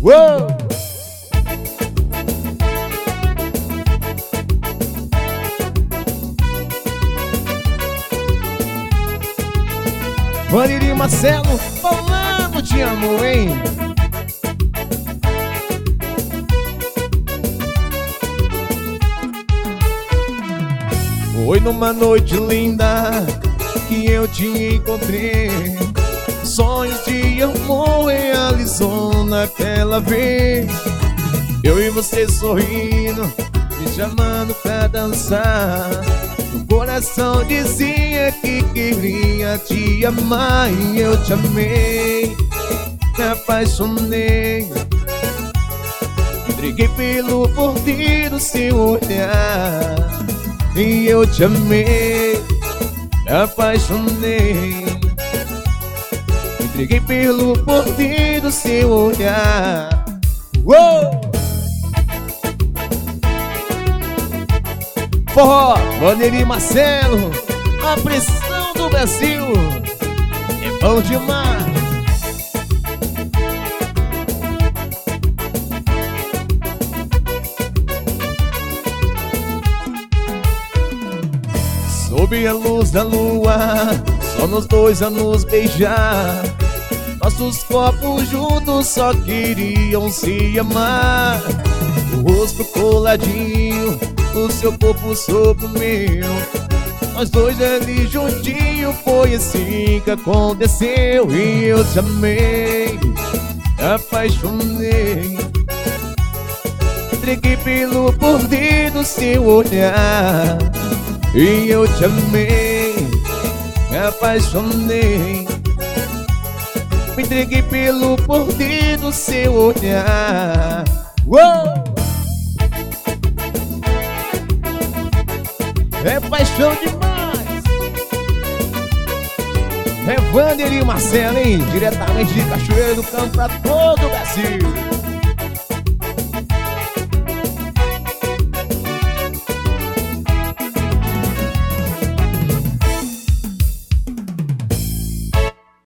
Uou! Vaniri e Marcelo falando te amo, hein? Foi numa noite linda que eu te encontrei. Sonhos de amor realizou naquela vez. Eu e você sorrindo, me chamando pra dançar. O coração dizia que queria te amar e eu te amei. Me apaixonei, entreguei pelo poder do seu olhar e eu te amei. Me apaixonei, entreguei pelo poder do seu olhar. Uou! Forró, Vaniri e Marcelo, a pressão do Brasil é bom demais. Sob a luz da lua, só nós dois a nos beijar. Nossos corpos juntos só queriam se amar. O rosto coladinho, o seu corpo sobre o meu, nós dois ali juntinho. Foi assim que aconteceu e eu te amei, me apaixonei, entreguei pelo poder do seu olhar e eu te amei, me apaixonei, me entreguei pelo poder do seu olhar. Uou! É paixão demais. É Vaniri e Marcelo, hein? Diretamente de Cachoeira do Campo pra todo o Brasil.